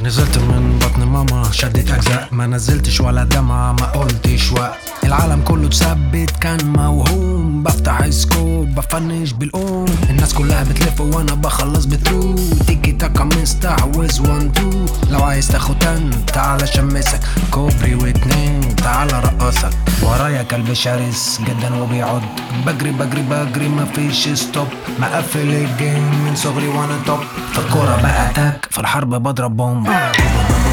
نزلت من بطن ماما شدت اجزاء، ما نزلتش ولا دمعة ما قلتش وقت. العالم كله اتثبت كان موهوم، بفتح سكوب بفنش بالقوم. الناس كلها بتلف وانا بخلص بترو، تيكي تاكا مستحوذ 1 2. لو عايز تاخد تن تعالى شمسك، كوبري واتنين تعالى رقصك. ورايا كلب شرس جدا وبيعض، بجري بجري بجري مفيش ستوب. مقفل الجيم من صغري وانا توب، في الكورة بقى تاك، في الحرب بضرب بوم.